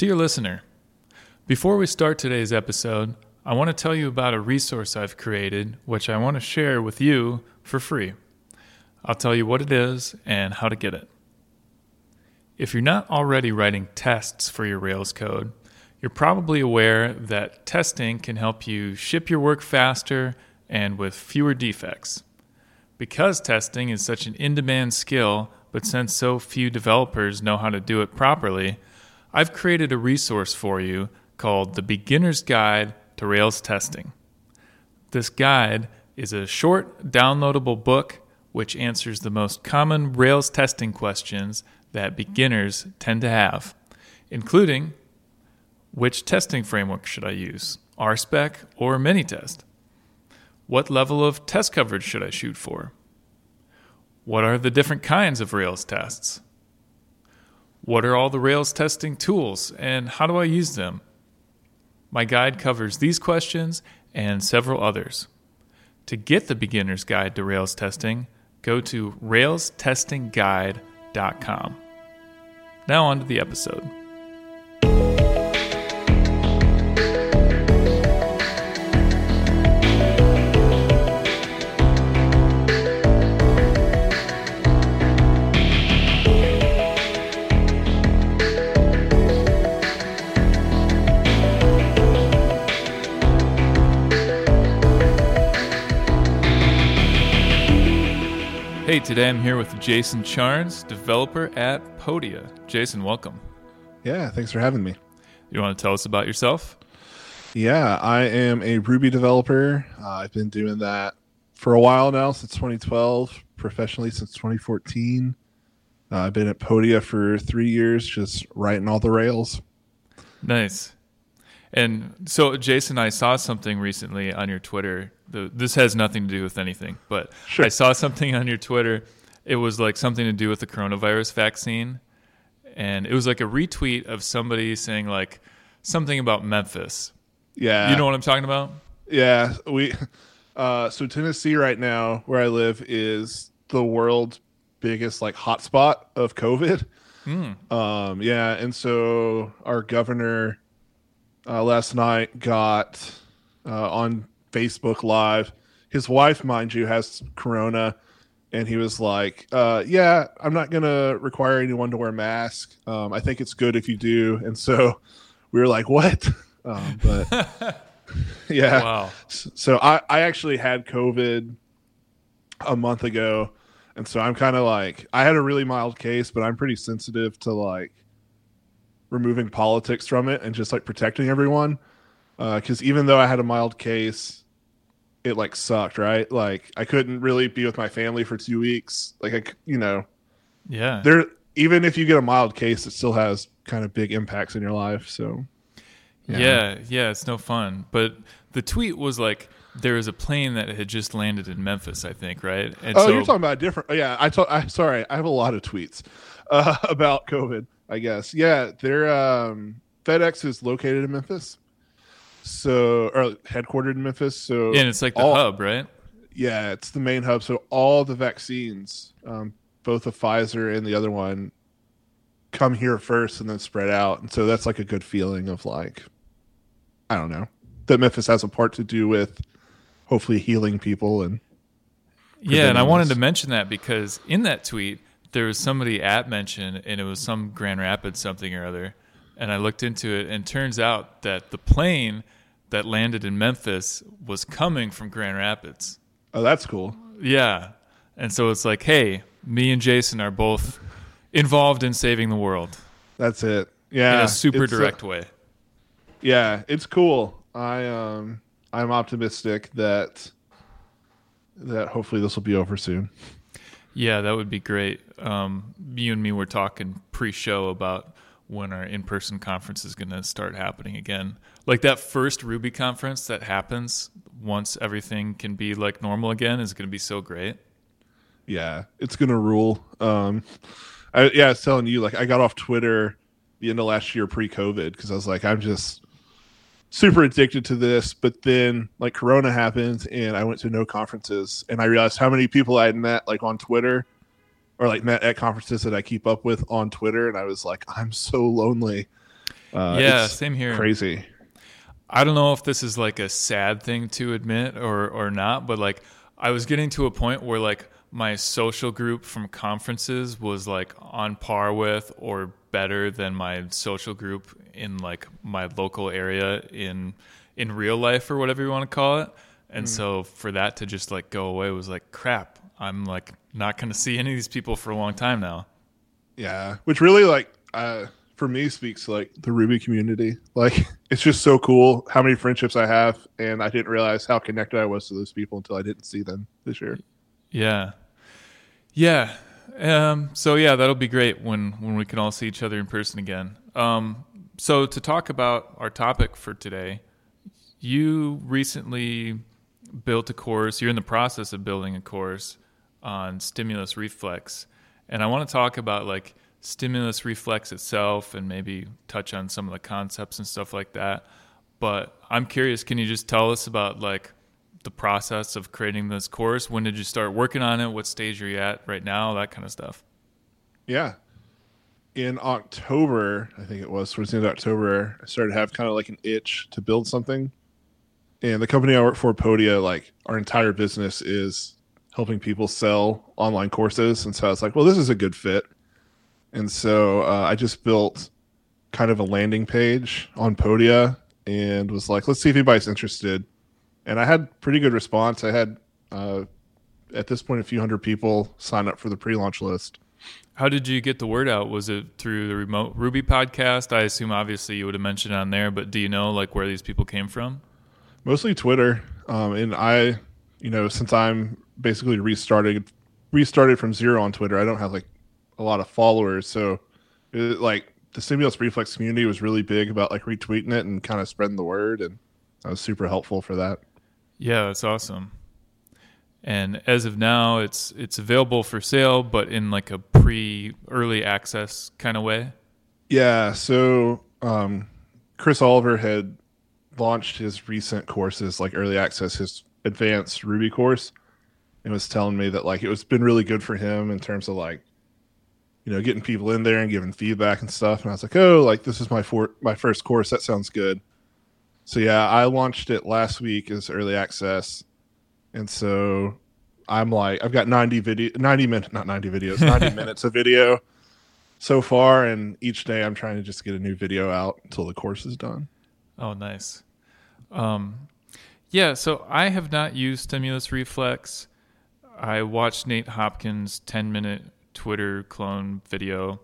Dear listener, before we start today's episode, I want to tell you about a resource I've created, which I want to share with you for free. I'll tell you what it is and how to get it. If you're not already writing tests for your Rails code, you're probably aware that testing can help you ship your work faster and with fewer defects. Because testing is such an in-demand skill, but since so few developers know how to do it properly, I've created a resource for you called The Beginner's Guide to Rails Testing. This guide is a short, downloadable book which answers the most common Rails testing questions that beginners tend to have, including which testing framework should I use, RSpec or Minitest? What level of test coverage should I shoot for? What are the different kinds of Rails tests? What are all the Rails testing tools, and how do I use them? My guide covers these questions and several others. To get the Beginner's Guide to Rails Testing, go to railstestingguide.com. Now on to the episode. Hey, today I'm here with Jason Charnes, developer at Podia. Jason, welcome. Yeah, thanks for having me. You want to tell us about yourself? Yeah, I am a Ruby developer. I've been doing that for a while now, since 2012, professionally since 2014. I've been at Podia for 3 years, just writing all the Rails. Nice. And so, Jason, I saw something recently on your Twitter. This has nothing to do with anything, but sure. I saw something on your Twitter. It was like something to do with the coronavirus vaccine. And it was like a retweet of somebody saying like something about Memphis. Yeah. You know what I'm talking about? Yeah. So Tennessee right now, where I live, is the world's biggest like hotspot of COVID. Yeah. And so our governor last night got on Facebook Live. His wife, mind you, has corona, and he was like, yeah, I'm not going to require anyone to wear a mask. I think it's good if you do. And so we were like, what? But yeah. Wow. So I actually had COVID a month ago. And so I'm kind of like, I had a really mild case, but I'm pretty sensitive to like removing politics from it and just like protecting everyone. Because even though I had a mild case, it like sucked, right? Like I couldn't really be with my family for 2 weeks. Like yeah. There, even if you get a mild case, it still has kind of big impacts in your life. So yeah, it's no fun. But the tweet was like there was a plane that had just landed in Memphis, I think, right? And you're talking about a different. Yeah, sorry, I have a lot of tweets about COVID, I guess. Yeah, they're FedEx is located in Memphis. Or headquartered in Memphis. So and it's like the hub, right? Yeah, it's the main hub. So all the vaccines, both the Pfizer and the other one, come here first and then spread out. And so that's like a good feeling of like, I don't know, that Memphis has a part to do with hopefully healing people. And yeah, and I wanted to mention that because in that tweet, there was somebody mentioned, and it was some Grand Rapids something or other. And I looked into it, and turns out that the plane that landed in Memphis was coming from Grand Rapids. Oh, that's cool. Yeah. And so it's like, hey, me and Jason are both involved in saving the world. That's it. Yeah. In a super direct way. Yeah, it's cool. I'm optimistic that hopefully this will be over soon. Yeah, that would be great. You and me were talking pre-show about when our in-person conference is going to start happening again. Like that first Ruby conference that happens once everything can be like normal again is going to be so great. Yeah, it's going to rule. I was telling you, like I got off Twitter the end of last year pre-COVID because I was like, I'm just super addicted to this. But then like Corona happened and I went to no conferences and I realized how many people I had met like on Twitter or like met at conferences that I keep up with on Twitter. And I was like, I'm so lonely. Yeah, It's same here. crazy. I don't know if this is like a sad thing to admit or not, but like I was getting to a point where like my social group from conferences was like on par with or better than my social group in like my local area in real life or whatever you want to call it. And so for that to just like go away was like crap. I'm like not going to see any of these people for a long time now. Yeah, which really like for me speaks to, like the Ruby community. Like it's just so cool how many friendships I have, and I didn't realize how connected I was to those people until I didn't see them this year. Yeah. Yeah. So yeah, that'll be great when we can all see each other in person again. So to talk about our topic for today, you recently built a course. You're in the process of building a course on stimulus reflex, and I want to talk about like stimulus reflex itself and maybe touch on some of the concepts and stuff like that. But I'm curious, can you just tell us about like the process of creating this course? When did you start working on it? What stage are you at right now? That kind of stuff. Yeah. In October, I think it was towards the end of October, I started to have kind of like an itch to build something. And the company I work for, Podia, like our entire business is helping people sell online courses. And so I was like, well, this is a good fit. And so I just built kind of a landing page on Podia and was like, let's see if anybody's interested. And I had pretty good response. I had, at this point, a few hundred people sign up for the pre-launch list. How did you get the word out? Was it through the Remote Ruby podcast? I assume obviously you would have mentioned it on there, but do you know like where these people came from? Mostly Twitter. And I, since I'm basically restarted from zero on Twitter, I don't have like a lot of followers. So like the Stimulus Reflex community was really big about like retweeting it and kind of spreading the word. And that was super helpful for that. Yeah, that's awesome. And as of now, it's available for sale, but in like a early access kind of way. Yeah. So Chris Oliver had launched his recent courses, like early access, his advanced Ruby course, and was telling me that like it's been really good for him in terms of like, getting people in there and giving feedback and stuff. And I was like, oh, like this is my first course. That sounds good. So yeah, I launched it last week as early access. And so I'm like, I've got 90 minutes of video so far. And each day I'm trying to just get a new video out until the course is done. Oh, nice. Yeah, so I have not used Stimulus Reflex. I watched Nate Hopkins' 10-minute Twitter clone video.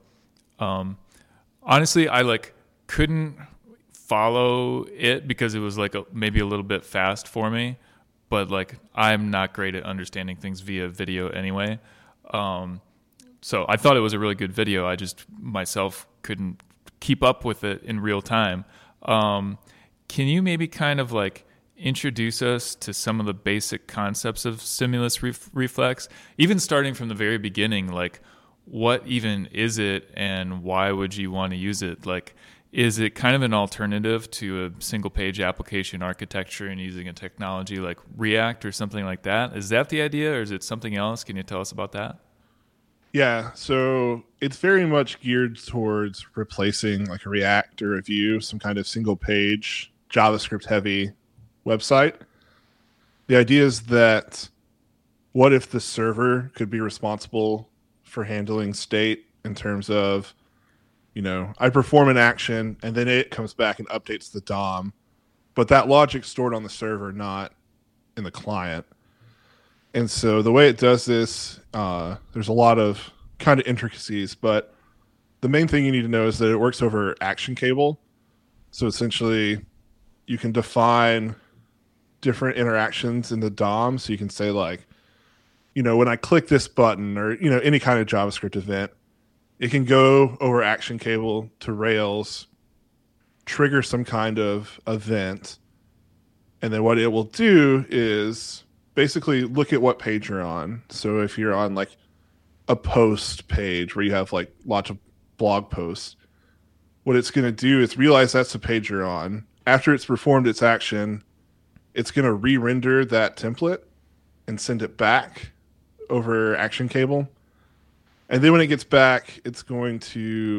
Honestly, I like couldn't follow it because it was like maybe a little bit fast for me. But like I'm not great at understanding things via video anyway. So I thought it was a really good video. I just myself couldn't keep up with it in real time. Can you maybe kind of like introduce us to some of the basic concepts of stimulus reflex, even starting from the very beginning? Like what even is it and why would you want to use it? Like, is it kind of an alternative to a single page application architecture and using a technology like React or something like that? Is that the idea or is it something else? Can you tell us about that? Yeah, so it's very much geared towards replacing like a React or a Vue, some kind of single page JavaScript heavy website. The idea is that what if the server could be responsible for handling state in terms of, I perform an action and then it comes back and updates the DOM, but that logic's stored on the server, not in the client. And so the way it does this, there's a lot of kind of intricacies, but the main thing you need to know is that it works over action cable. So essentially you can define different interactions in the DOM. So you can say like, when I click this button or, any kind of JavaScript event, it can go over action cable to Rails, trigger some kind of event, and then what it will do is basically look at what page you're on. So if you're on like a post page where you have like lots of blog posts, what it's going to do is realize that's the page you're on. After it's performed its action, it's going to re-render that template and send it back over action cable. And then when it gets back, it's going to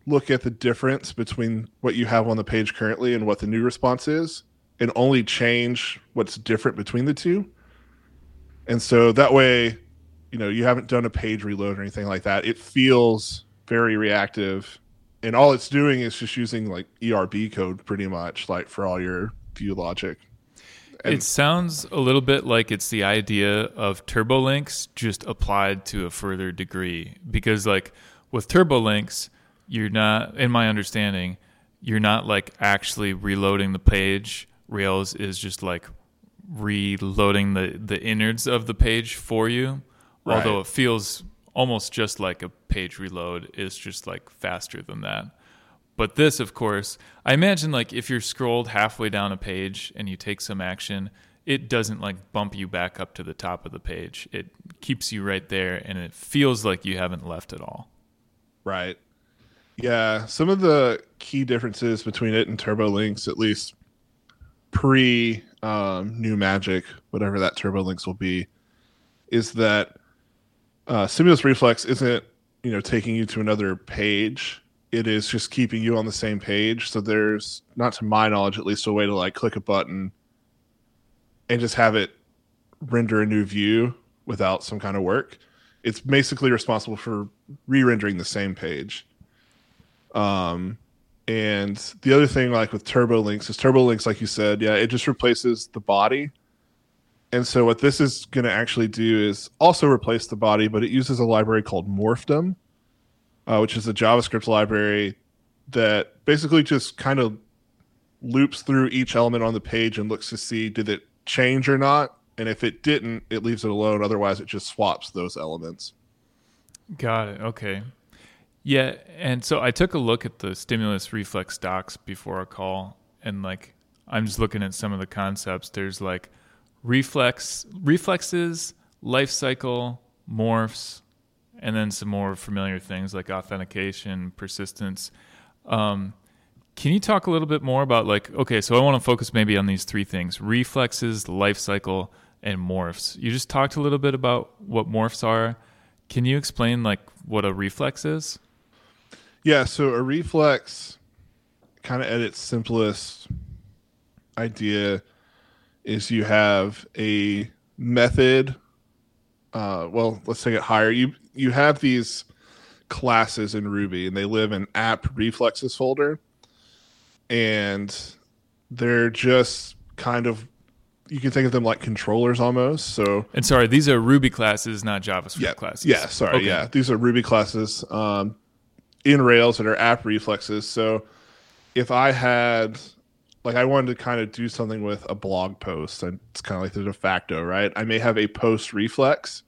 look at the difference between what you have on the page currently and what the new response is, and only change what's different between the two. And so that way, you haven't done a page reload or anything like that. It feels very reactive, and all it's doing is just using like ERB code pretty much, like for all your view logic. And it sounds a little bit like it's the idea of TurboLinks just applied to a further degree, because like with TurboLinks, you're not, in my understanding, you're not like actually reloading the page. Rails is just like reloading the innards of the page for you. Right. Although it feels almost just like a page reload, is just like faster than that. But this, of course, I imagine like if you're scrolled halfway down a page and you take some action, it doesn't like bump you back up to the top of the page. It keeps you right there, and it feels like you haven't left at all. Right. Yeah. Some of the key differences between it and TurboLinks, at least pre new Magic, whatever that TurboLinks will be, is that Stimulus Reflex isn't, taking you to another page. It is just keeping you on the same page. So there's, not to my knowledge, at least a way to like click a button and just have it render a new view without some kind of work. It's basically responsible for re-rendering the same page. And the other thing, like with TurboLinks, like you said, yeah, it just replaces the body. And so what this is going to actually do is also replace the body, but it uses a library called Morphdom, which is a JavaScript library that basically just kind of loops through each element on the page and looks to see, did it change or not? And if it didn't, it leaves it alone. Otherwise, it just swaps those elements. Got it. Okay. Yeah, and so I took a look at the Stimulus Reflex docs before our call, and like I'm just looking at some of the concepts. There's like reflexes, life cycle, morphs, and then some more familiar things like authentication, persistence. Can you talk a little bit more about like, okay, so I want to focus maybe on these three things: reflexes, life cycle, and morphs. You just talked a little bit about what morphs are. Can you explain like what a reflex is? Yeah, so a reflex, kind of at its simplest idea, is you have a method. Well, let's take it higher. You have these classes in Ruby, and they live in app reflexes folder, and they're just kind of, you can think of them like controllers almost. So, and sorry, these are Ruby classes, not JavaScript classes. Yeah, sorry. Okay. Yeah, these are Ruby classes in Rails that are app reflexes. So if I had, like, I wanted to kind of do something with a blog post, and it's kind of like the de facto, right? I may have a post reflex,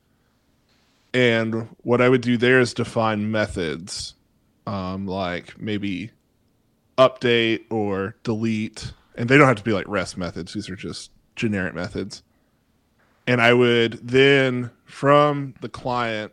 and what I would do there is define methods, like maybe update or delete, and they don't have to be like REST methods. These are just generic methods. And I would then, from the client,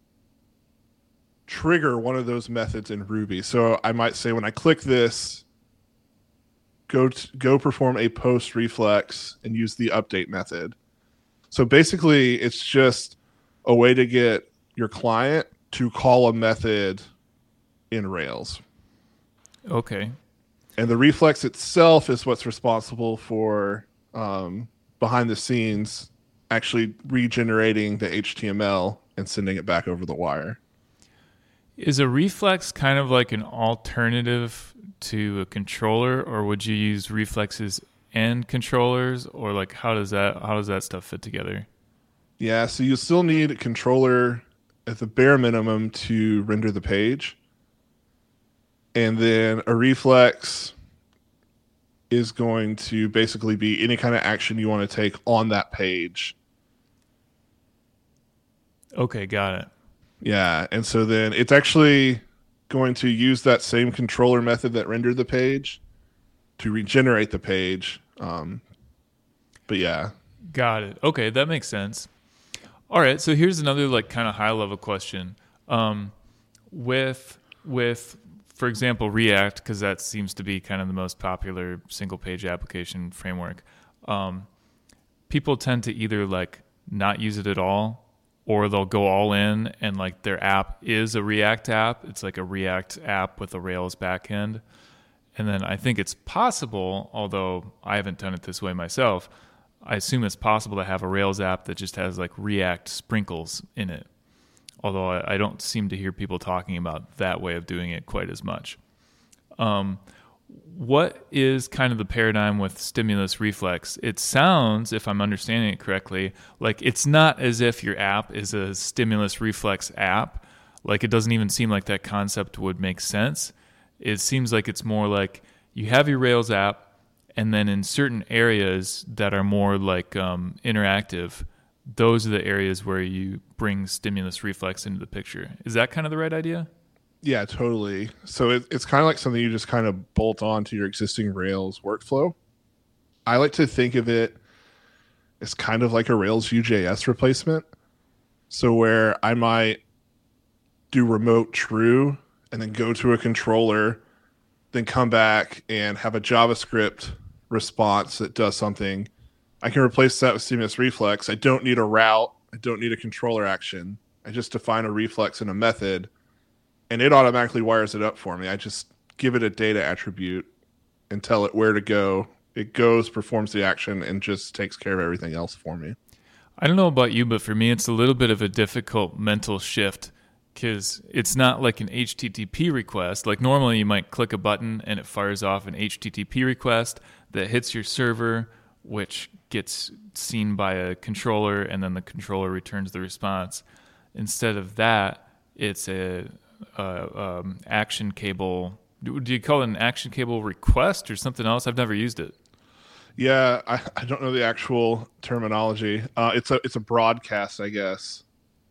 trigger one of those methods in Ruby. So I might say, when I click this, go perform a post reflex and use the update method. So basically, it's just a way to get your client to call a method in Rails. Okay. And the reflex itself is what's responsible for, behind the scenes, actually regenerating the HTML and sending it back over the wire. Is a reflex kind of like an alternative to a controller, or would you use reflexes and controllers, or like how does that stuff fit together? Yeah, so you still need a controller at the bare minimum to render the page. And then a reflex is going to basically be any kind of action you want to take on that page. Okay, got it. Yeah, and so then it's actually going to use that same controller method that rendered the page to regenerate the page. But yeah. Got it. Okay, that makes sense. All right, so here's another like kind of high level question. With for example, React, because that seems to be kind of the most popular single page application framework. People tend to either like not use it at all, or they'll go all in and like their app is a React app. It's like a React app with a Rails backend. And then I think it's possible, although I haven't done it this way myself, I assume it's possible to have a Rails app that just has like React sprinkles in it. Although I don't seem to hear people talking about that way of doing it quite as much. What is kind of the paradigm with stimulus reflex? It sounds, if I'm understanding it correctly, like it's not as if your app is a stimulus reflex app. Like it doesn't even seem like that concept would make sense. It seems like it's more like you have your Rails app, and then in certain areas that are more like interactive, those are the areas where you bring stimulus reflex into the picture. Is that kind of the right idea? Yeah, totally. So it's kind of like something you just kind of bolt on to your existing Rails workflow. I like to think of it as kind of like a Rails Vue.js replacement. So where I might do remote true and then go to a controller, then come back and have a JavaScript response that does something. I can replace that with stimulus reflex. I don't need a route. I don't need a controller action. I just define a reflex in a method, and it automatically wires it up for me. I just give it a data attribute and tell it where to go. It goes, performs the action, and just takes care of everything else for me. I don't know about you, but for me, it's a little bit of a difficult mental shift because it's not like an HTTP request. Like normally you might click a button and it fires off an HTTP request that hits your server, which gets seen by a controller, and then the controller returns the response. Instead of that, it's a action cable. Do you call it an action cable request or something else? I've never used it. Yeah, I don't know the actual terminology. It's a broadcast, I guess.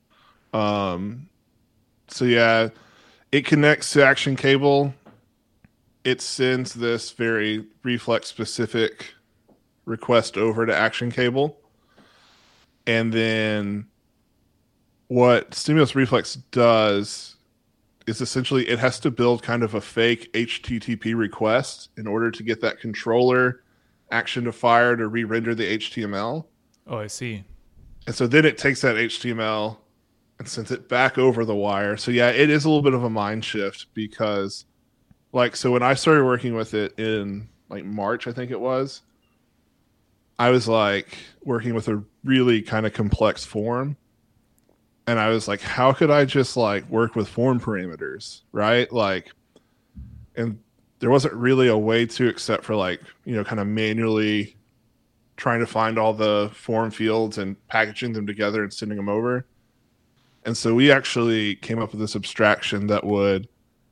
So yeah, it connects to action cable. It sends this very reflex specific request over to action cable. And then what stimulus reflex does is essentially it has to build kind of a fake HTTP request in order to get that controller action to fire to re-render the HTML. Oh, I see. And so then it takes that HTML and sends it back over the wire. So yeah, it is a little bit of a mind shift because so when I started working with it in like March, I think it was, I was like working with a really kind of complex form. And I was like, how could I just like work with form parameters, right? Like, and there wasn't really a way to, except for like, kind of manually trying to find all the form fields and packaging them together and sending them over. And so we actually came up with this abstraction that would,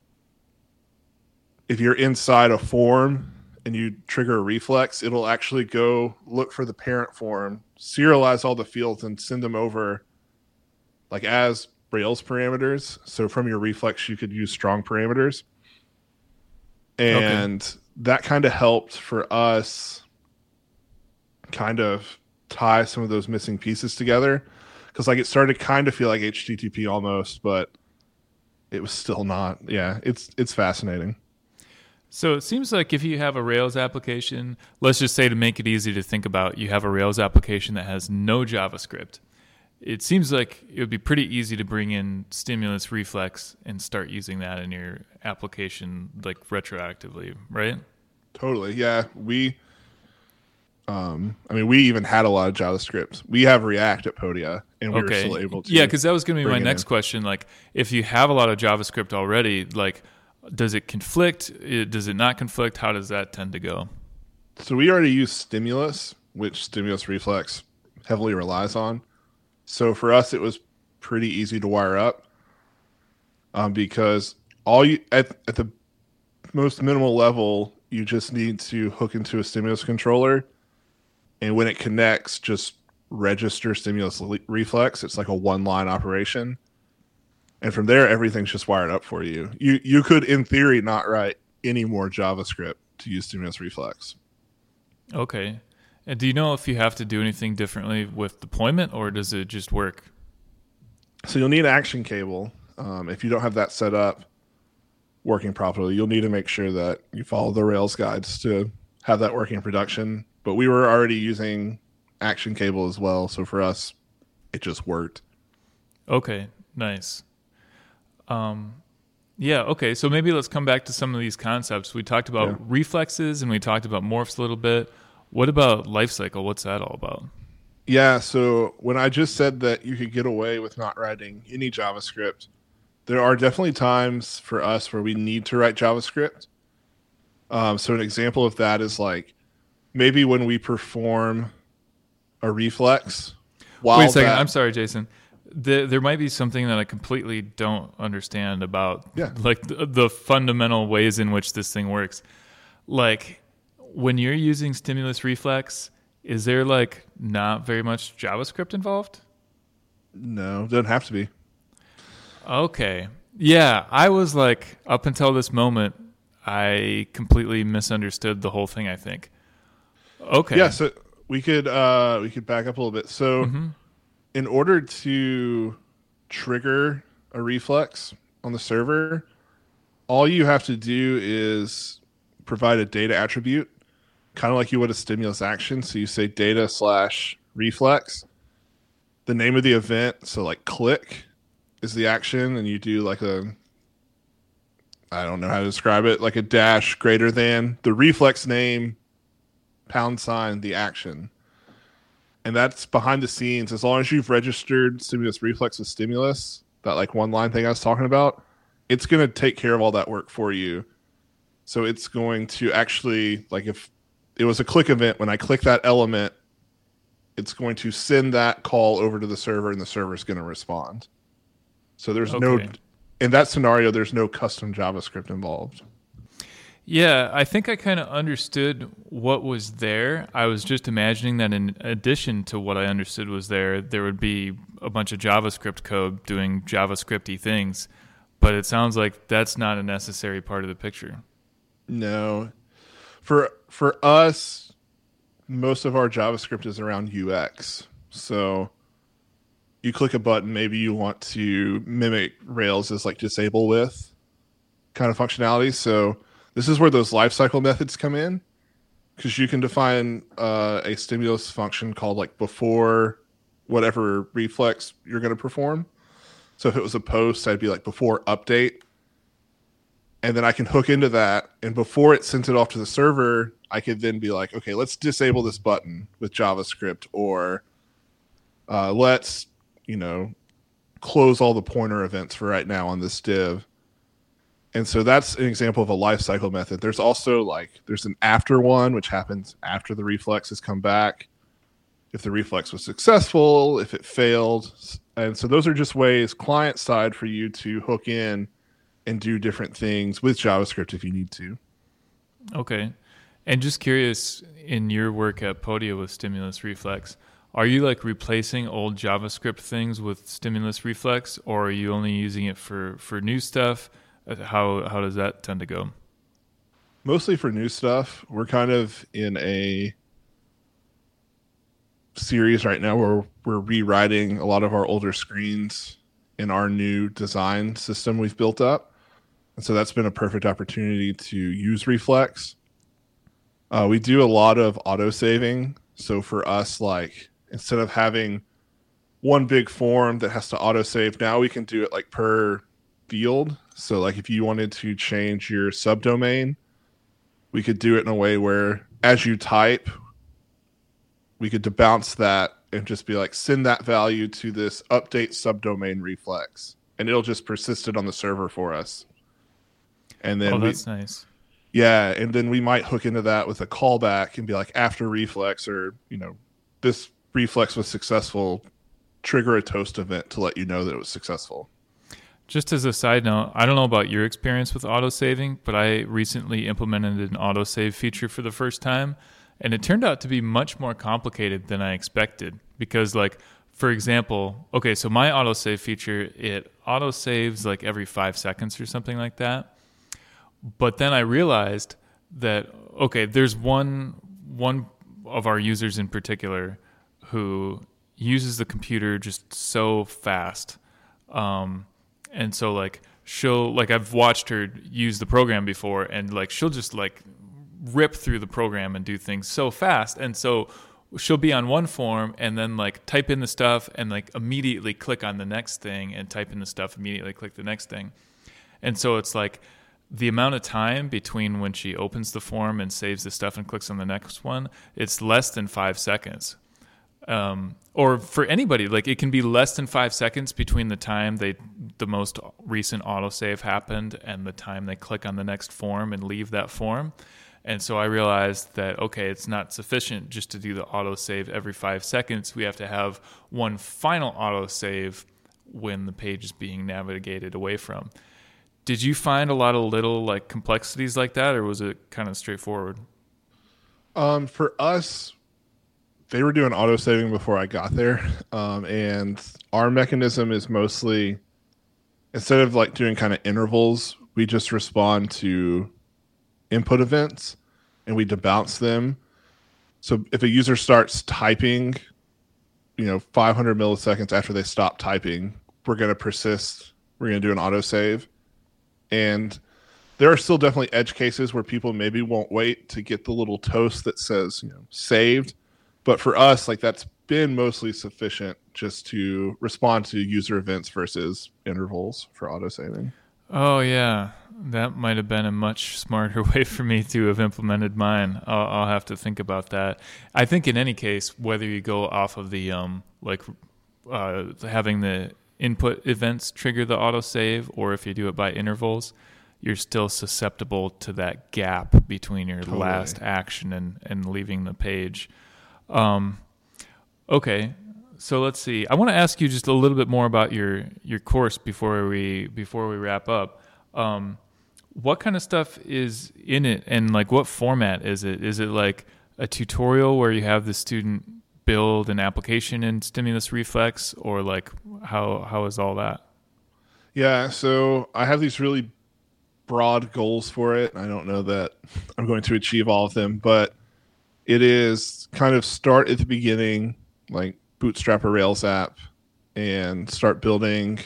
if you're inside a form and you trigger a reflex, it'll actually go look for the parent form, serialize all the fields, and send them over like as Rails parameters. So from your reflex, you could use strong parameters. And that kind of helped for us kind of tie some of those missing pieces together. Because like it started to kind of feel like HTTP almost, but it was still not. Yeah, it's fascinating. So it seems like if you have a Rails application, let's just say to make it easy to think about, you have a Rails application that has no JavaScript. It seems like it would be pretty easy to bring in stimulus reflex and start using that in your application like retroactively, right? Totally. Yeah. We even had a lot of JavaScript. We have React at Podia, and we were still able to. Yeah, because that was going to be my next question. Like, if you have a lot of JavaScript already, like, does it conflict? Does it not conflict? How does that tend to go? So we already use Stimulus, which Stimulus Reflex heavily relies on. So for us, it was pretty easy to wire up because at the most minimal level, you just need to hook into a stimulus controller. And when it connects, just register stimulus reflex. It's like a one-line operation. And from there, everything's just wired up for you. You could, in theory, not write any more JavaScript to use stimulus reflex. Okay. And do you know if you have to do anything differently with deployment, or does it just work? So you'll need action cable. If you don't have that set up working properly, you'll need to make sure that you follow the Rails guides to have that working in production. But we were already using action cable as well. So for us, it just worked. Okay, nice. Yeah, okay, so maybe let's come back to some of these concepts. We talked about reflexes and we talked about morphs a little bit. What about lifecycle? What's that all about? Yeah, so when I just said that you could get away with not writing any JavaScript, there are definitely times for us where we need to write JavaScript. So an example of that is like maybe when we perform a reflex. Wait a second. I'm sorry, Jason. There might be something that I completely don't understand about like the fundamental ways in which this thing works. Like when you're using stimulus reflex, is there like not very much JavaScript involved? No, it doesn't have to be. Okay. Yeah, I was like, up until this moment, I completely misunderstood the whole thing, I think. Okay. Yeah, so we could back up a little bit. So in order to trigger a reflex on the server, all you have to do is provide a data attribute, kind of like you would a stimulus action. So you say data/reflex, the name of the event. So like click is the action, and you do like I don't know how to describe it, like a dash greater than the reflex name, # the action. And that's behind the scenes. As long as you've registered stimulus reflex with stimulus, that like one line thing I was talking about, it's going to take care of all that work for you. So it's going to actually, like if it was a click event, when I click that element, it's going to send that call over to the server and the server is going to respond. So there's in that scenario, there's no custom JavaScript involved. Yeah, I think I kind of understood what was there. I was just imagining that in addition to what I understood was there would be a bunch of JavaScript code doing JavaScript-y things. But it sounds like that's not a necessary part of the picture. No. For us, most of our JavaScript is around UX. So you click a button, maybe you want to mimic Rails as like disable with kind of functionality. So this is where those lifecycle methods come in, because you can define a stimulus function called like before whatever reflex you're going to perform. So if it was a post, I'd be like before update. And then I can hook into that. And before it sent it off to the server, I could then be like, okay, let's disable this button with JavaScript, or let's, close all the pointer events for right now on this div. And so that's an example of a lifecycle method. There's also there's an after one, which happens after the reflex has come back. If the reflex was successful, if it failed. And so those are just ways client side for you to hook in and do different things with JavaScript if you need to. Okay. And just curious, in your work at Podia with Stimulus Reflex, are you like replacing old JavaScript things with Stimulus Reflex, or are you only using it for new stuff? How does that tend to go? Mostly for new stuff. We're kind of in a series right now where we're rewriting a lot of our older screens in our new design system we've built up. And so that's been a perfect opportunity to use Reflex. We do a lot of auto-saving. So for us, instead of having one big form that has to auto-save, now we can do it per field. So if you wanted to change your subdomain, we could do it in a way where as you type, we could bounce that and just be send that value to this update subdomain reflex, and it'll just persist it on the server for us. And then that's nice. Yeah, and then we might hook into that with a callback and be after reflex, or this reflex was successful, trigger a toast event to let you know that it was successful. Just as a side note, I don't know about your experience with autosaving, but I recently implemented an autosave feature for the first time, and it turned out to be much more complicated than I expected. Because, for example, so my autosave feature, it autosaves every 5 seconds or something like that. But then I realized that, there's one of our users in particular who uses the computer just so fast. And so she'll I've watched her use the program before, and she'll just rip through the program and do things so fast. And so she'll be on one form and then like type in the stuff and like immediately click on the next thing and type in the stuff, immediately click the next thing. And so it's like the amount of time between when she opens the form and saves the stuff and clicks on the next one, it's less than 5 seconds. Or for anybody, like it can be less than 5 seconds between the time the most recent autosave happened and the time they click on the next form and leave that form. And so I realized that, okay, it's not sufficient just to do the autosave every 5 seconds. We have to have one final autosave when the page is being navigated away from. Did you find a lot of little like complexities like that, or was it kind of straightforward? For us, they were doing auto saving before I got there. And our mechanism is mostly, instead of like doing kind of intervals, we just respond to input events and we debounce them. So if a user starts typing, 500 milliseconds after they stop typing, we're going to persist. We're going to do an autosave. And there are still definitely edge cases where people maybe won't wait to get the little toast that says, saved. But for us, like that's been mostly sufficient just to respond to user events versus intervals for autosaving. Oh, yeah. That might have been a much smarter way for me to have implemented mine. I'll have to think about that. I think in any case, whether you go off of the having the input events trigger the autosave, or if you do it by intervals, you're still susceptible to that gap between your last action and leaving the page. Okay, so let's see. I want to ask you just a little bit more about your course before we wrap up. What kind of stuff is in it, and like what format is it? Is it like a tutorial where you have the student build an application in Stimulus Reflex, or like how is all that? Yeah, so I have these really broad goals for it. I don't know that I'm going to achieve all of them, but it is kind of start at the beginning, like bootstrap a Rails app and start building,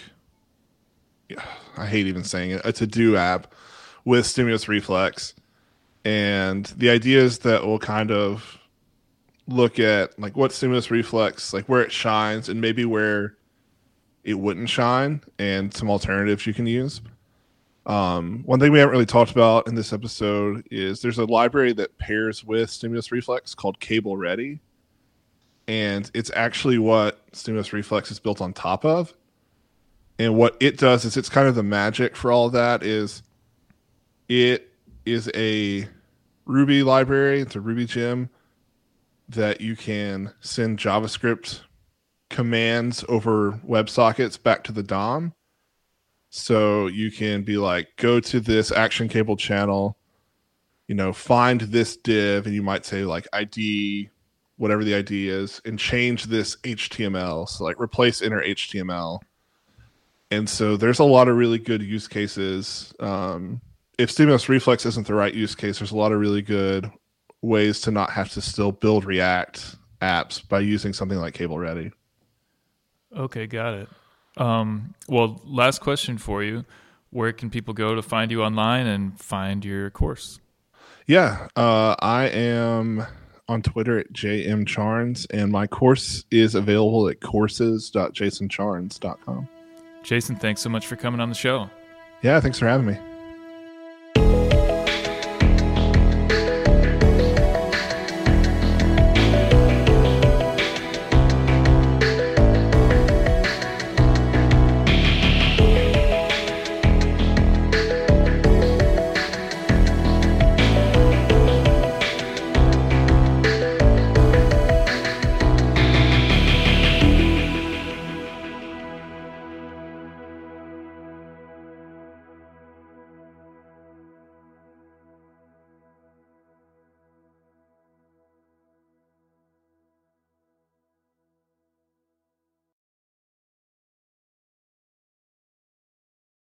I hate even saying it, a to-do app with Stimulus Reflex. And the idea is that we'll kind of look at like what Stimulus Reflex, like where it shines and maybe where it wouldn't shine and some alternatives you can use. One thing we haven't really talked about in this episode is there's a library that pairs with Stimulus Reflex called Cable Ready. And it's actually what Stimulus Reflex is built on top of. And what it does is it's kind of the magic for all of that is it is a Ruby library. It's a Ruby gem that you can send JavaScript commands over WebSockets back to the DOM. So you can be like, go to this action cable channel, find this div, and you might say like ID, whatever the ID is, and change this HTML. So like replace inner HTML. And so there's a lot of really good use cases. If Stimulus Reflex isn't the right use case, there's a lot of really good ways to not have to still build React apps by using something like Cable Ready. Okay, got it. Well, last question for you. Where can people go to find you online and find your course? Yeah, I am on Twitter at jmcharnes, and my course is available at courses.jasoncharnes.com. Jason, thanks so much for coming on the show. Yeah, thanks for having me.